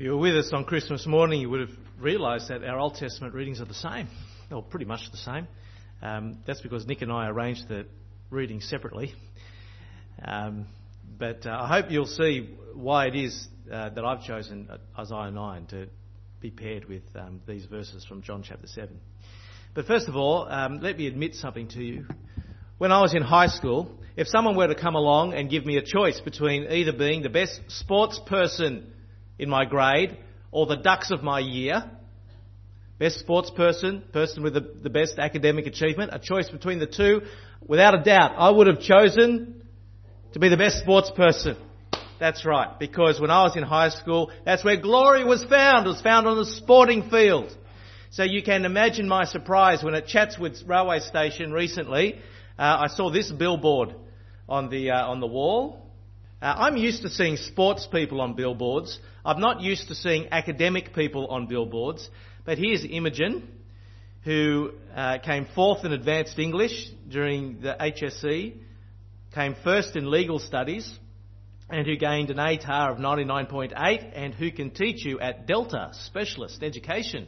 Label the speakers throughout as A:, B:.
A: If you were with us on Christmas morning, you would have realised that our Old Testament readings are the same, or pretty much the same. That's because Nick and I arranged the readings separately. But I hope you'll see why it is that I've chosen Isaiah 9 to be paired with these verses from John chapter 7. But first of all, let me admit something to you. When I was in high school, if someone were to come along and give me a choice between either being the best sports person in my grade or the ducks of my year, best sports person with the best academic achievement, a choice between the two, without a doubt, I would have chosen to be the best sports person. That's right, because when I was in high school, that's where glory was found. It was found on the sporting field. So you can imagine my surprise when at Chatswood railway station recently, I saw this billboard on the wall. I'm used to seeing sports people on billboards. I'm not used to seeing academic people on billboards. But here's Imogen, who came fourth in advanced English during the HSC, came first in legal studies, and who gained an ATAR of 99.8, and who can teach you at Delta Specialist Education.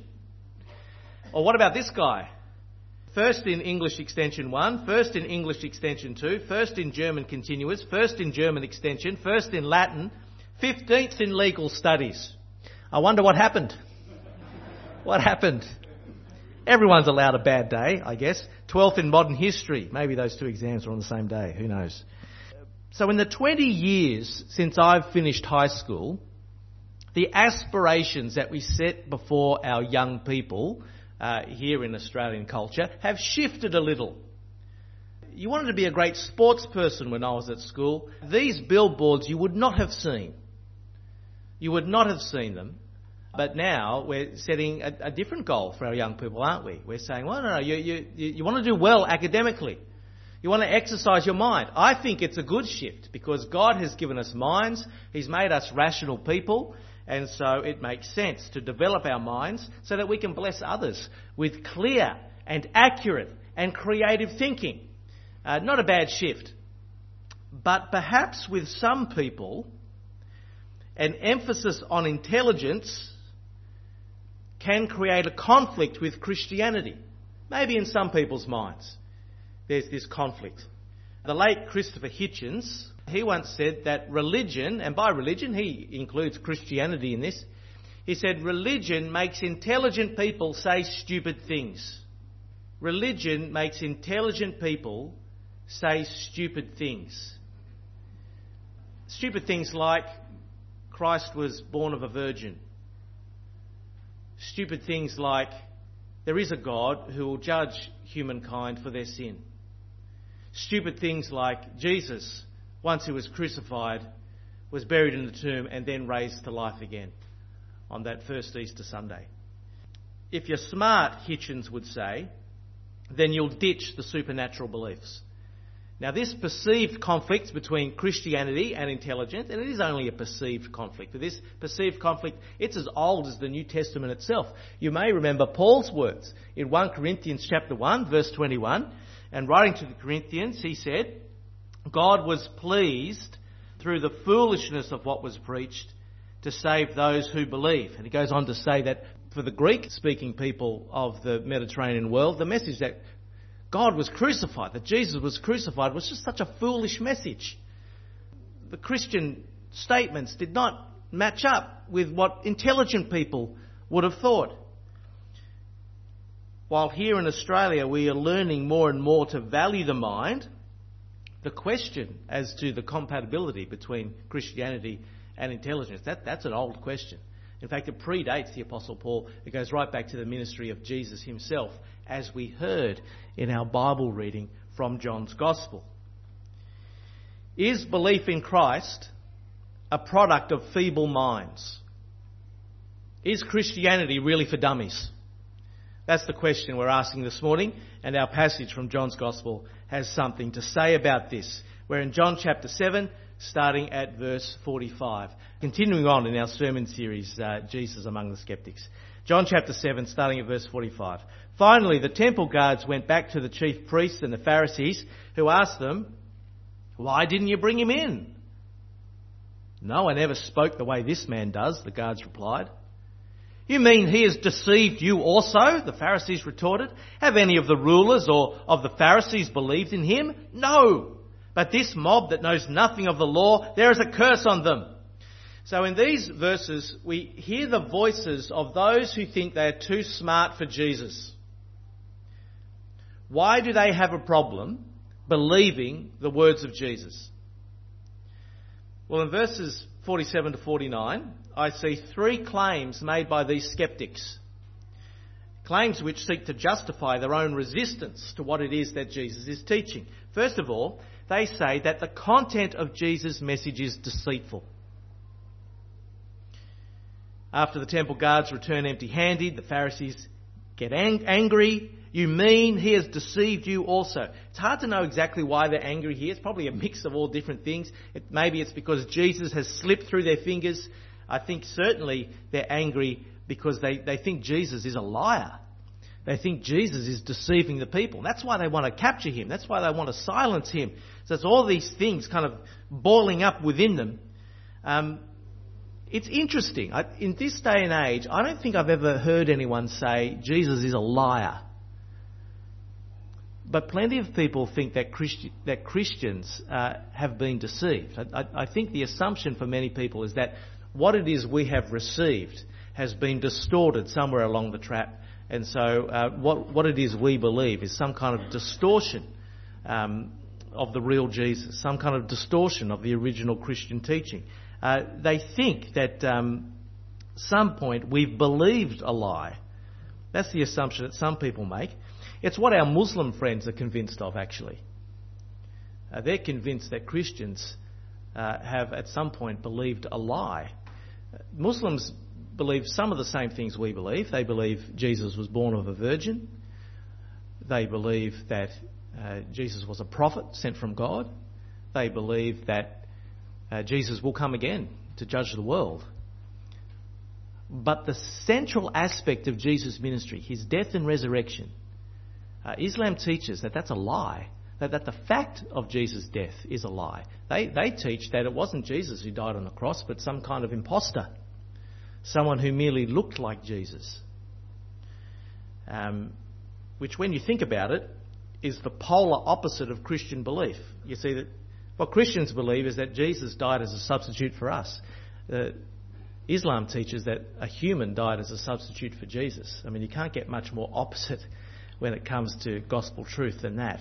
A: Or what about this guy? First in English Extension 1, first in English Extension 2, first in German Continuous, first in German Extension, first in Latin, 15th in legal studies. I wonder what happened. What happened? Everyone's allowed a bad day, I guess. 12th in modern history. Maybe those two exams were on the same day. Who knows? So in the 20 years since I've finished high school, the aspirations that we set before our young people here in Australian culture have shifted a little. You wanted to be a great sports person when I was at school. These billboards you would not have seen. You would not have seen them. But now we're setting a different goal for our young people, aren't we? We're saying, well, no, you want to do well academically. You want to exercise your mind. I think it's a good shift because God has given us minds. He's made us rational people. And so it makes sense to develop our minds so that we can bless others with clear and accurate and creative thinking. Not a bad shift. But perhaps with some people, an emphasis on intelligence can create a conflict with Christianity. Maybe in some people's minds there's this conflict. The late Christopher Hitchens, he once said that religion, and by religion he includes Christianity in this, he said religion makes intelligent people say stupid things. Religion makes intelligent people say stupid things. Stupid things like Christ was born of a virgin. Stupid things like there is a God who will judge humankind for their sin. Stupid things like Jesus, once he was crucified, was buried in the tomb and then raised to life again on that first Easter Sunday. If you're smart, Hitchens would say, then you'll ditch the supernatural beliefs. Now, this perceived conflict between Christianity and intelligence, and it is only a perceived conflict, but this perceived conflict, it's as old as the New Testament itself. You may remember Paul's words in 1 Corinthians chapter 1, verse 21, and writing to the Corinthians, he said, God was pleased through the foolishness of what was preached to save those who believe. And he goes on to say that for the Greek-speaking people of the Mediterranean world, the message that God was crucified, that Jesus was crucified, was just such a foolish message. The Christian statements did not match up with what intelligent people would have thought. While here in Australia we are learning more and more to value the mind, the question as to the compatibility between Christianity and intelligence, that's an old question. In fact, it predates the Apostle Paul. It goes right back to the ministry of Jesus himself, as we heard in our Bible reading from John's Gospel. Is belief in Christ a product of feeble minds? Is Christianity really for dummies? That's the question we're asking this morning, and our passage from John's Gospel has something to say about this. We're in John chapter 7, starting at verse 45. Continuing on in our sermon series, Jesus Among the Skeptics. John chapter 7, starting at verse 45. Finally, the temple guards went back to the chief priests and the Pharisees, who asked them, "Why didn't you bring him in?" "No one ever spoke the way this man does," the guards replied. "You mean he has deceived you also?" the Pharisees retorted. "Have any of the rulers or of the Pharisees believed in him? No. But this mob that knows nothing of the law, there is a curse on them." So in these verses, we hear the voices of those who think they are too smart for Jesus. Why do they have a problem believing the words of Jesus? Well, in verses 47 to 49, I see three claims made by these skeptics. Claims which seek to justify their own resistance to what it is that Jesus is teaching. First of all, they say that the content of Jesus' message is deceitful. After the temple guards return empty-handed, the Pharisees get angry. "You mean he has deceived you also?" It's hard to know exactly why they're angry here. It's probably a mix of all different things. Maybe it's because Jesus has slipped through their fingers. I think certainly they're angry because they think Jesus is a liar. They think Jesus is deceiving the people. And that's why they want to capture him. That's why they want to silence him. So it's all these things kind of boiling up within them. It's interesting. In this day and age, I don't think I've ever heard anyone say Jesus is a liar. But plenty of people think that Christians have been deceived. I think the assumption for many people is that what it is we have received has been distorted somewhere along the track. And so what it is we believe is some kind of distortion of the real Jesus, some kind of distortion of the original Christian teaching. They think that some point we've believed a lie. That's the assumption that some people make. It's what our Muslim friends are convinced of, actually. They're convinced that Christians have at some point believed a lie. Muslims believe some of the same things we believe. They believe Jesus was born of a virgin. They believe that Jesus was a prophet sent from God. They believe that Jesus will come again to judge the world. But the central aspect of Jesus' ministry, his death and resurrection, Islam teaches that that's a lie, that the fact of Jesus' death is a lie. They teach that it wasn't Jesus who died on the cross, but some kind of imposter, someone who merely looked like Jesus. Which, when you think about it, is the polar opposite of Christian belief. You see that what Christians believe is that Jesus died as a substitute for us. Islam teaches that a human died as a substitute for Jesus. I mean, you can't get much more opposite when it comes to gospel truth than that.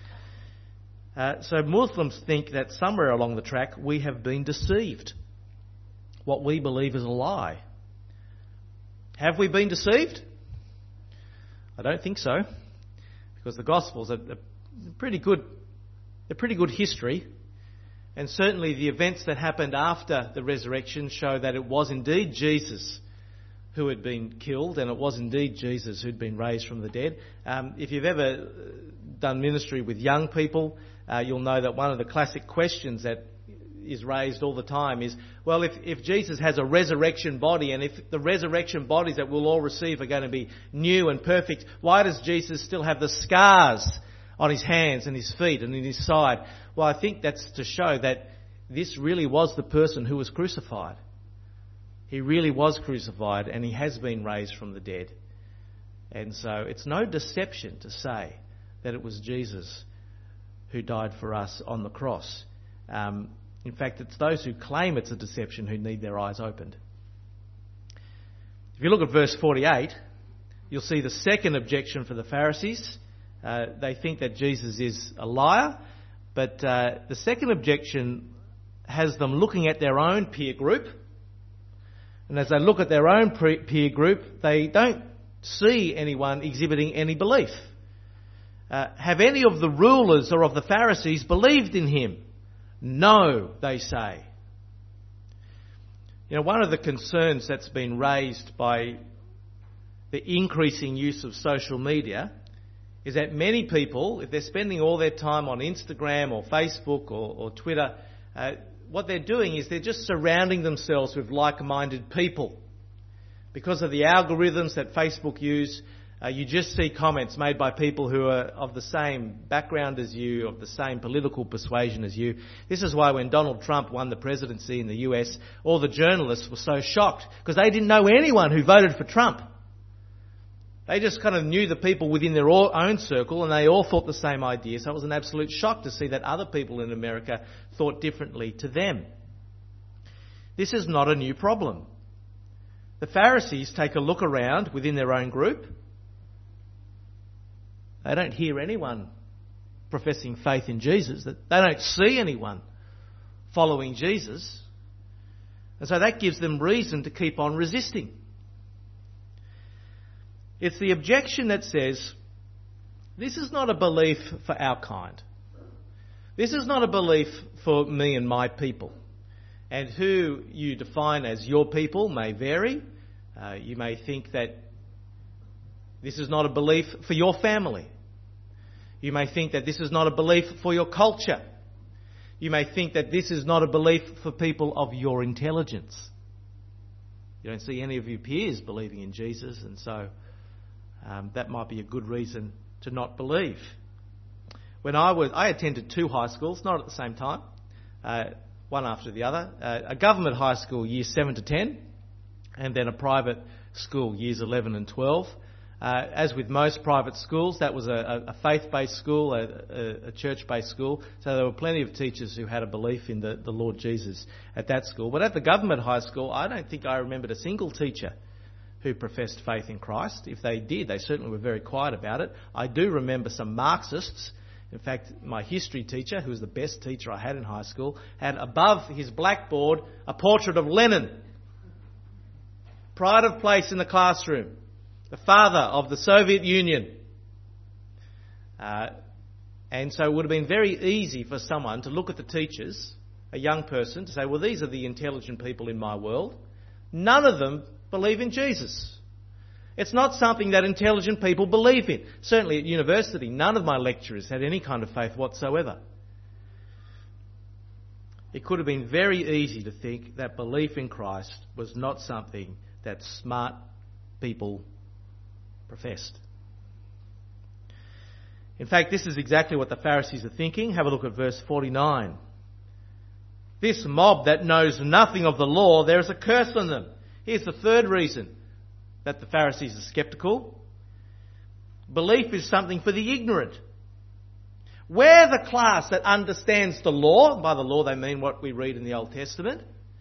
A: So Muslims think that somewhere along the track we have been deceived. What we believe is a lie. Have we been deceived? I don't think so, because the Gospels are pretty good. They're pretty good history, and certainly the events that happened after the resurrection show that it was indeed Jesus who had been killed, and it was indeed Jesus who'd been raised from the dead. If you've ever done ministry with young people, you'll know that one of the classic questions that is raised all the time is, well, if Jesus has a resurrection body, and if the resurrection bodies that we'll all receive are going to be new and perfect, why does Jesus still have the scars on his hands and his feet and in his side? Well, I think that's to show that this really was the person who was crucified. He really was crucified, and he has been raised from the dead. And so it's no deception to say that it was Jesus who died for us on the cross. In fact, it's those who claim it's a deception who need their eyes opened. If you look at verse 48, you'll see the second objection for the Pharisees. They think that Jesus is a liar, but the second objection has them looking at their own peer group. And as they look at their own peer group, they don't see anyone exhibiting any belief. Have any of the rulers or of the Pharisees believed in him? No, they say. You know, one of the concerns that's been raised by the increasing use of social media is that many people, if they're spending all their time on Instagram or Facebook or Twitter, what they're doing is they're just surrounding themselves with like-minded people. Because of the algorithms that Facebook use, You just see comments made by people who are of the same background as you, of the same political persuasion as you. This is why when Donald Trump won the presidency in the US, all the journalists were so shocked because they didn't know anyone who voted for Trump. They just kind of knew the people within their own circle and they all thought the same idea. So it was an absolute shock to see that other people in America thought differently to them. This is not a new problem. The Pharisees take a look around within their own group. They don't hear anyone professing faith in Jesus. They don't see anyone following Jesus. And so that gives them reason to keep on resisting. It's the objection that says, this is not a belief for our kind. This is not a belief for me and my people. And who you define as your people may vary. You may think that this is not a belief for your family. You may think that this is not a belief for your culture. You may think that this is not a belief for people of your intelligence. You don't see any of your peers believing in Jesus, and so that might be a good reason to not believe. When I attended 2 high schools, not at the same time, one after the other. A government high school, years 7 to 10, and then a private school, years 11 and 12. As with most private schools, that was a faith-based school, a church-based school. So there were plenty of teachers who had a belief in the Lord Jesus at that school. But at the government high school, I don't think I remembered a single teacher who professed faith in Christ. If they did, they certainly were very quiet about it. I do remember some Marxists. In fact, my history teacher, who was the best teacher I had in high school, had above his blackboard a portrait of Lenin. Pride of place in the classroom. The father of the Soviet Union. And so it would have been very easy for someone to look at the teachers, a young person, to say, well, these are the intelligent people in my world. None of them believe in Jesus. It's not something that intelligent people believe in. Certainly at university, none of my lecturers had any kind of faith whatsoever. It could have been very easy to think that belief in Christ was not something that smart people professed. In fact, this is exactly what the Pharisees are thinking. Have a look at verse 49. This mob that knows nothing of the law, there is a curse on them. Here's the third reason that the Pharisees are sceptical. Belief is something for the ignorant. We're the class that understands the law. By the law they mean what we read in the Old Testament.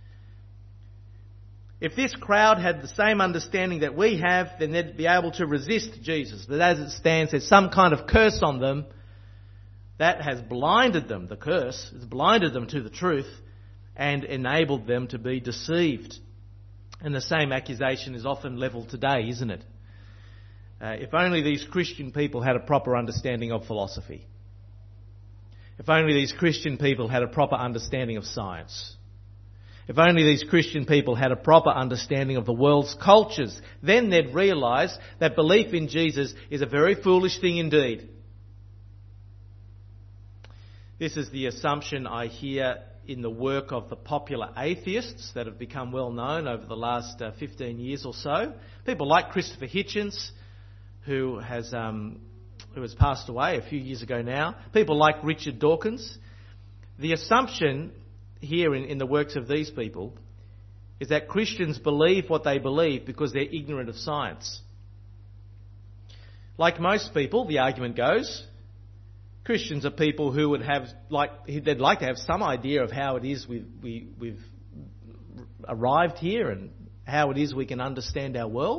A: If this crowd had the same understanding that we have, then they'd be able to resist Jesus. But as it stands, there's some kind of curse on them that has blinded them. The curse has blinded them to the truth and enabled them to be deceived. And the same accusation is often levelled today, isn't it? If only these Christian people had a proper understanding of philosophy. If only these Christian people had a proper understanding of science. If only these Christian people had a proper understanding of the world's cultures, then they'd realise that belief in Jesus is a very foolish thing indeed. This is the assumption I hear in the work of the popular atheists that have become well known over the last 15 years or so. People like Christopher Hitchens, who has passed away a few years ago now. People like Richard Dawkins. The assumption here in the works of these people is that Christians believe what they believe because they're ignorant of science. Like most people, the argument goes, Christians are people who they'd like to have some idea of how it is we've arrived here and how it is we can understand our world.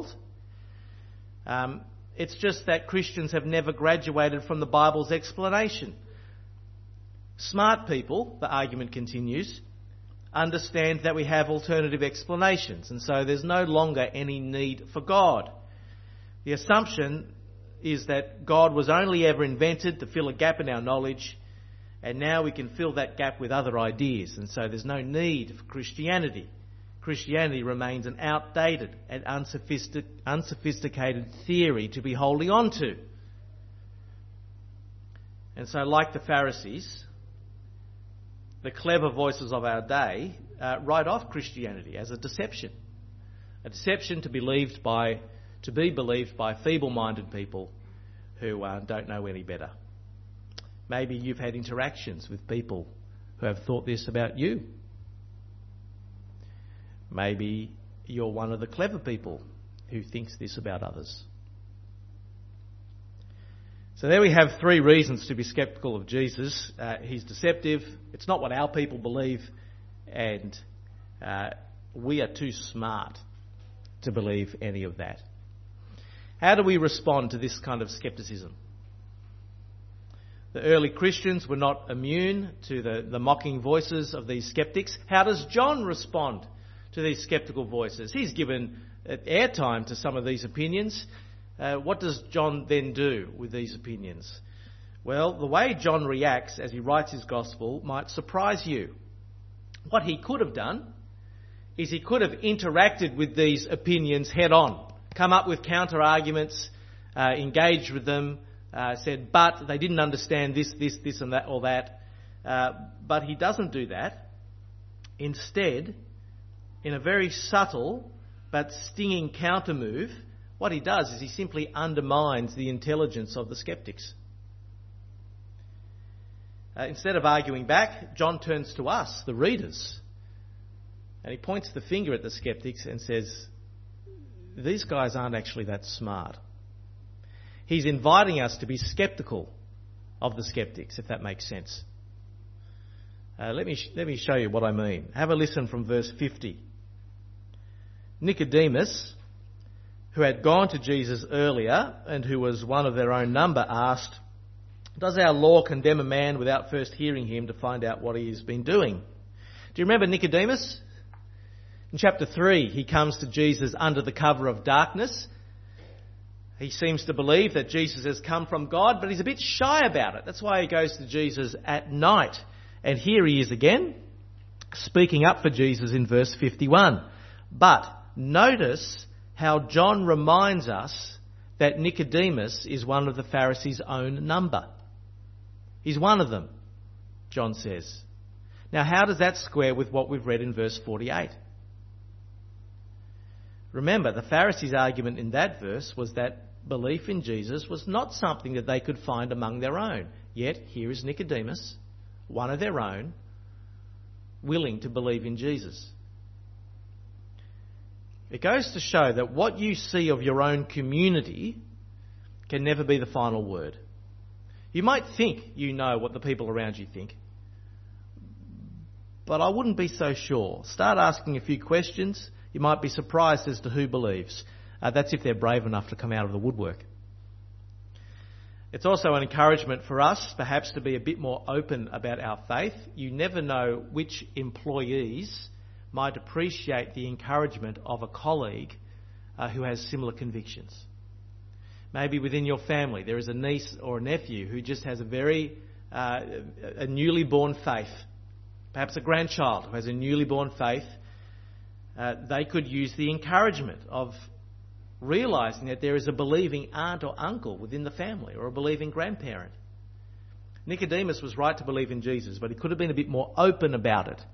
A: It's just that Christians have never graduated from the Bible's explanation. Smart people, the argument continues, understand that we have alternative explanations, and so there's no longer any need for God. The assumption is that God was only ever invented to fill a gap in our knowledge, and now we can fill that gap with other ideas, and so there's no need for Christianity. Christianity remains an outdated and unsophisticated theory to be holding on to. And so, like the Pharisees, the clever voices of our day write off Christianity as a deception to be believed by to be believed by feeble-minded people who don't know any better. Maybe you've had interactions with people who have thought this about you. Maybe you're one of the clever people who thinks this about others. So there we have 3 reasons to be sceptical of Jesus. He's deceptive, it's not what our people believe, and we are too smart to believe any of that. How do we respond to this kind of scepticism? The early Christians were not immune to the mocking voices of these skeptics. How does John respond to these sceptical voices? He's given airtime to some of these opinions. What does John then do with these opinions? Well, the way John reacts as he writes his gospel might surprise you. What he could have done is he could have interacted with these opinions head on, come up with counter arguments, engaged with them, said, but they didn't understand this and that or that. But he doesn't do that. Instead, in a very subtle but stinging counter move, what he does is he simply undermines the intelligence of the skeptics. Instead of arguing back, John turns to us, the readers, and he points the finger at the skeptics and says, these guys aren't actually that smart. He's inviting us to be sceptical of the skeptics, if that makes sense. Let me show you what I mean. Have a listen from verse 50. Nicodemus, who had gone to Jesus earlier and who was one of their own number, asked, does our law condemn a man without first hearing him to find out what he has been doing? Do you remember Nicodemus? In chapter 3, he comes to Jesus under the cover of darkness. He seems to believe that Jesus has come from God, but he's a bit shy about it. That's why he goes to Jesus at night. And here he is again, speaking up for Jesus in verse 51. But notice how John reminds us that Nicodemus is one of the Pharisees' own number. He's one of them, John says. Now, how does that square with what we've read in verse 48? Remember, the Pharisees' argument in that verse was that belief in Jesus was not something that they could find among their own. Yet, here is Nicodemus, one of their own, willing to believe in Jesus. It goes to show that what you see of your own community can never be the final word. You might think you know what the people around you think, but I wouldn't be so sure. Start asking a few questions. You might be surprised as to who believes. That's if they're brave enough to come out of the woodwork. It's also an encouragement for us, perhaps, to be a bit more open about our faith. You never know which employees might appreciate the encouragement of a colleague who has similar convictions. Maybe within your family there is a niece or a nephew who just has a newly born faith. Perhaps a grandchild who has a newly born faith. They could use the encouragement of realising that there is a believing aunt or uncle within the family, or a believing grandparent. Nicodemus was right to believe in Jesus, but he could have been a bit more open about it.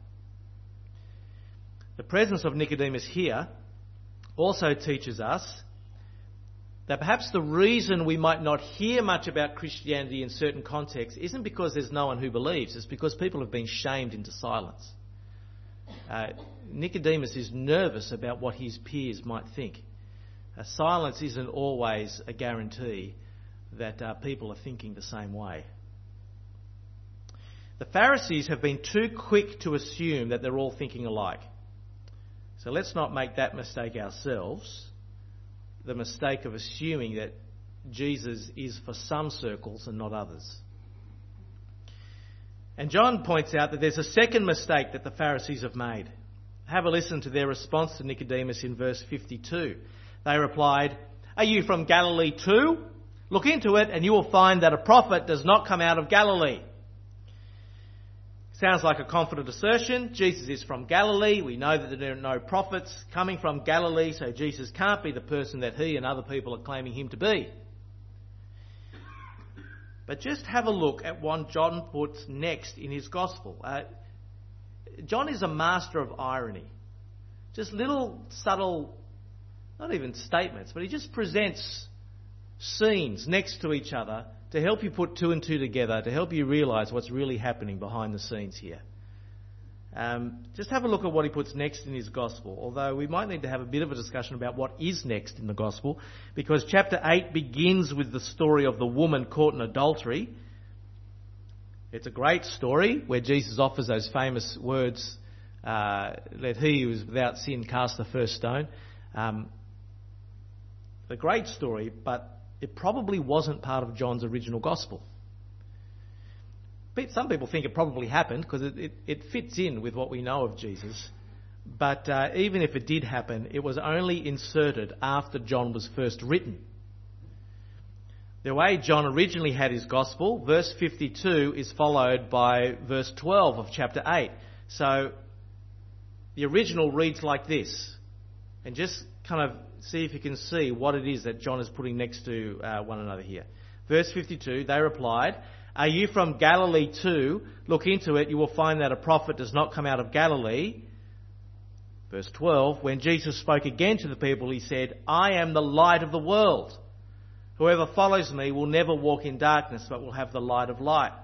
A: The presence of Nicodemus here also teaches us that perhaps the reason we might not hear much about Christianity in certain contexts isn't because there's no one who believes, it's because people have been shamed into silence. Nicodemus is nervous about what his peers might think. Silence isn't always a guarantee that people are thinking the same way. The Pharisees have been too quick to assume that they're all thinking alike. So let's not make that mistake ourselves, the mistake of assuming that Jesus is for some circles and not others. And John points out that there's a second mistake that the Pharisees have made. Have a listen to their response to Nicodemus in verse 52. They replied, "Are you from Galilee too? Look into it and you will find that a prophet does not come out of Galilee." Sounds like a confident assertion. Jesus is from Galilee. We know that there are no prophets coming from Galilee, so Jesus can't be the person that he and other people are claiming him to be. But just have a look at what John puts next in his gospel. John is a master of irony. Just little subtle not even statements, but he just presents scenes next to each other to help you put two and two together, to help you realise what's really happening behind the scenes here. Just have a look at what he puts next in his gospel, although we might need to have a bit of a discussion about what is next in the gospel, because chapter 8 begins with the story of the woman caught in adultery. It's a great story where Jesus offers those famous words, let he who is without sin cast the first stone. A great story, but it probably wasn't part of John's original gospel. Some people think it probably happened because it fits in with what we know of Jesus. But even if it did happen, it was only inserted after John was first written. The way John originally had his gospel, verse 52 is followed by verse 12 of chapter 8. So the original reads like this. And just kind of see if you can see what it is that John is putting next to one another here. Verse 52, they replied, "Are you from Galilee too? Look into it, you will find that a prophet does not come out of Galilee." Verse 12, when Jesus spoke again to the people, he said, "I am the light of the world. Whoever follows me will never walk in darkness, but will have the light of life.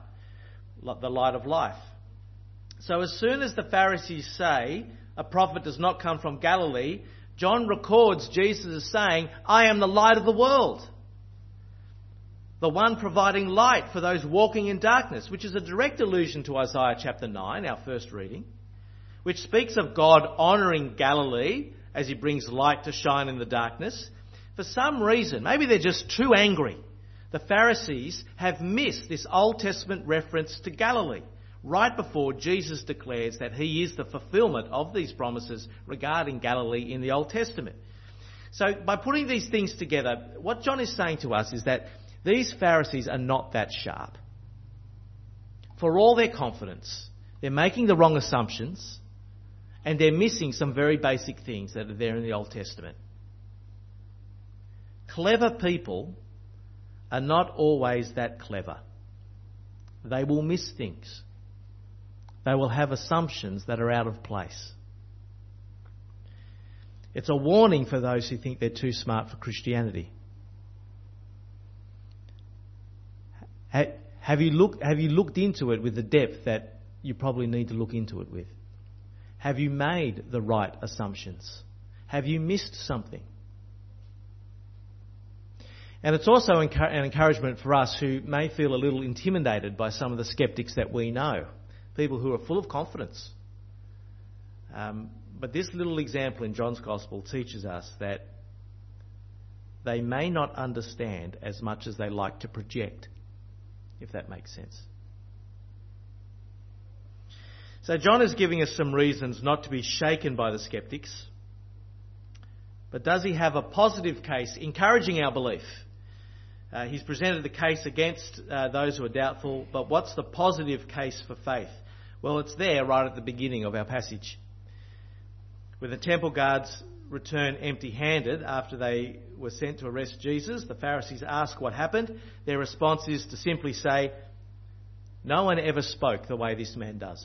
A: So as soon as the Pharisees say a prophet does not come from Galilee, John records Jesus as saying, "I am the light of the world." The one providing light for those walking in darkness, which is a direct allusion to Isaiah chapter 9, our first reading, which speaks of God honouring Galilee as he brings light to shine in the darkness. For some reason, maybe they're just too angry, the Pharisees have missed this Old Testament reference to Galilee, right before Jesus declares that he is the fulfilment of these promises regarding Galilee in the Old Testament. So by putting these things together, what John is saying to us is that these Pharisees are not that sharp. For all their confidence, they're making the wrong assumptions and they're missing some very basic things that are there in the Old Testament. Clever people are not always that clever. They will miss things. They will have assumptions that are out of place. It's a warning for those who think they're too smart for Christianity. Have you looked into it with the depth that you probably need to look into it with? Have you made the right assumptions? Have you missed something? And it's also an encouragement for us who may feel a little intimidated by some of the skeptics that we know, people who are full of confidence. But this little example in John's Gospel teaches us that they may not understand as much as they like to project, if that makes sense. So John is giving us some reasons not to be shaken by the skeptics. But does he have a positive case encouraging our belief? He's presented the case against those who are doubtful, but what's the positive case for faith? Well, it's there right at the beginning of our passage. When the temple guards return empty-handed after they were sent to arrest Jesus, the Pharisees ask what happened. Their response is to simply say, "No one ever spoke the way this man does."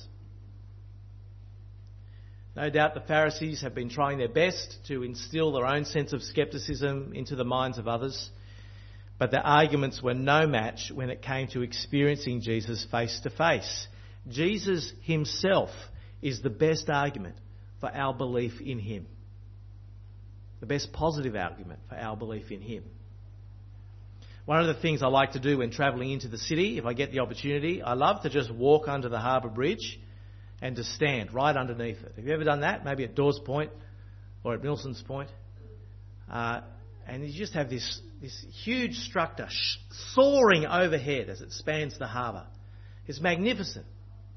A: No doubt the Pharisees have been trying their best to instill their own sense of scepticism into the minds of others, but their arguments were no match when it came to experiencing Jesus face to face. Jesus himself is the best argument for our belief in him. The best positive argument for our belief in him. One of the things I like to do when travelling into the city, if I get the opportunity, I love to just walk under the Harbour Bridge and to stand right underneath it. Have you ever done that? Maybe at Dawes Point or at Milson's Point? And you just have this huge structure soaring overhead as it spans the harbour. It's magnificent.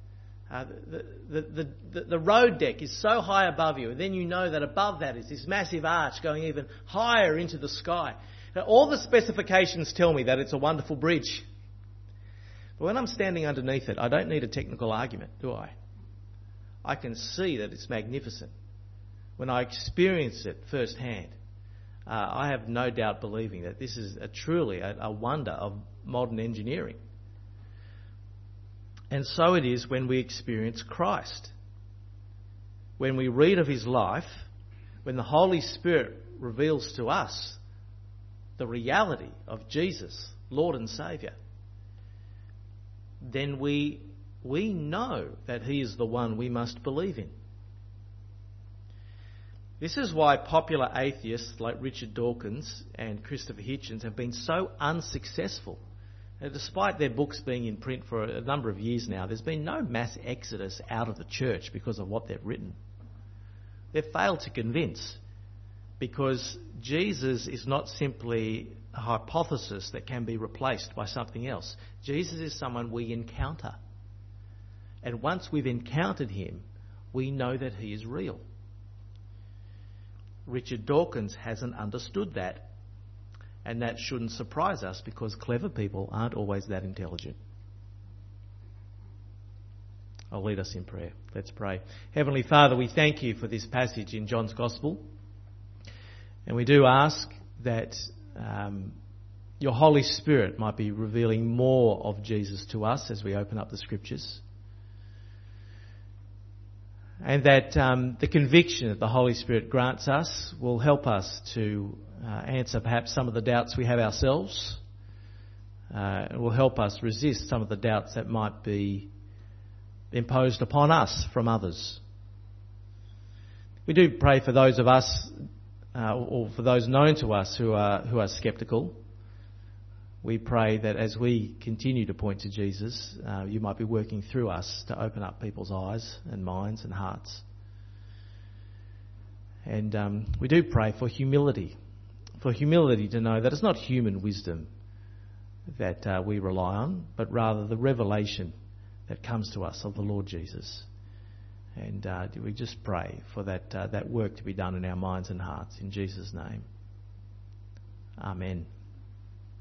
A: The road deck is so high above you, and then you know that above that is this massive arch going even higher into the sky. Now, all the specifications tell me that it's a wonderful bridge. But when I'm standing underneath it, I don't need a technical argument, do I? I can see that it's magnificent. When I experience it firsthand, I have no doubt believing that this is truly a wonder of modern engineering. And so it is when we experience Christ. When we read of his life, when the Holy Spirit reveals to us the reality of Jesus, Lord and Saviour, then we know that he is the one we must believe in. This is why popular atheists like Richard Dawkins and Christopher Hitchens have been so unsuccessful. And despite their books being in print for a number of years now, there's been no mass exodus out of the church because of what they've written. They've failed to convince, because Jesus is not simply a hypothesis that can be replaced by something else. Jesus is someone we encounter. And once we've encountered him, we know that he is real. Richard Dawkins hasn't understood that. And that shouldn't surprise us, because clever people aren't always that intelligent. I'll lead us in prayer. Let's pray. Heavenly Father, we thank you for this passage in John's Gospel. And we do ask that your Holy Spirit might be revealing more of Jesus to us as we open up the Scriptures. And that the conviction that the Holy Spirit grants us will help us to answer perhaps some of the doubts we have ourselves. It will help us resist some of the doubts that might be imposed upon us from others. We do pray for those of us, or for those known to us who are sceptical. We pray that as we continue to point to Jesus, you might be working through us to open up people's eyes and minds and hearts. And we do pray for humility to know that it's not human wisdom that we rely on, but rather the revelation that comes to us of the Lord Jesus. And we just pray for that work to be done in our minds and hearts. In Jesus' name. Amen.